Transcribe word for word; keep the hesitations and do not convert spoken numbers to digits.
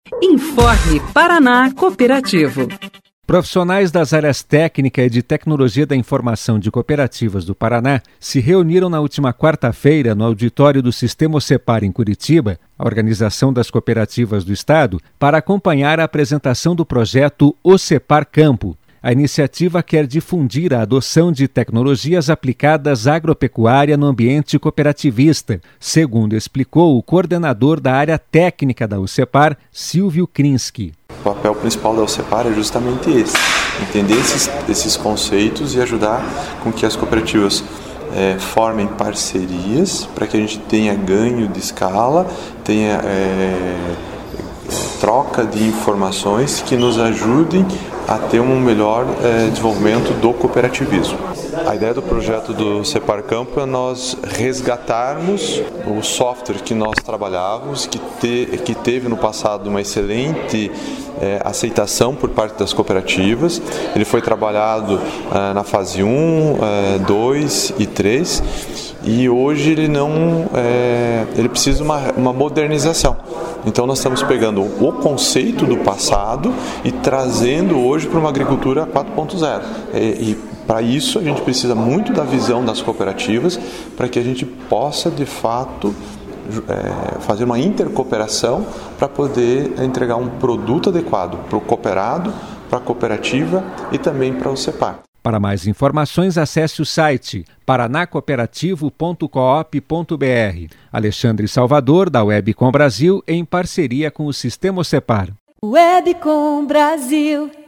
Informe Paraná Cooperativo. Profissionais das áreas técnica e de tecnologia da informação de cooperativas do Paraná se reuniram na última quarta-feira no auditório do Sistema OCEPAR em Curitiba, a Organização das Cooperativas do Estado, para acompanhar a apresentação do projeto OCEPAR Campo. A iniciativa quer difundir a adoção de tecnologias aplicadas à agropecuária no ambiente cooperativista, segundo explicou o coordenador da área técnica da OCEPAR, Silvio Krinsky. O papel principal da OCEPAR é justamente esse, entender esses, esses conceitos e ajudar com que as cooperativas é, formem parcerias para que a gente tenha ganho de escala, tenha é, troca de informações que nos ajudem a ter um melhor é, desenvolvimento do cooperativismo. A ideia do projeto do OCEPAR Campo é nós resgatarmos o software que nós trabalhávamos, que, te, que teve no passado uma excelente é, aceitação por parte das cooperativas. Ele foi trabalhado é, na fase um, dois e três e hoje ele não é, ele precisa de uma, uma modernização. Então nós estamos pegando o conceito do passado e trazendo hoje para uma agricultura quatro ponto zero. E, e para isso a gente precisa muito da visão das cooperativas para que a gente possa de fato é, fazer uma intercooperação para poder entregar um produto adequado para o cooperado, para a cooperativa e também para o OCEPAR. Para mais informações, acesse o site paranacooperativo ponto coop ponto br. Alexandre Salvador, da Webcom Brasil, em parceria com o Sistema OCEPAR. Webcom Brasil.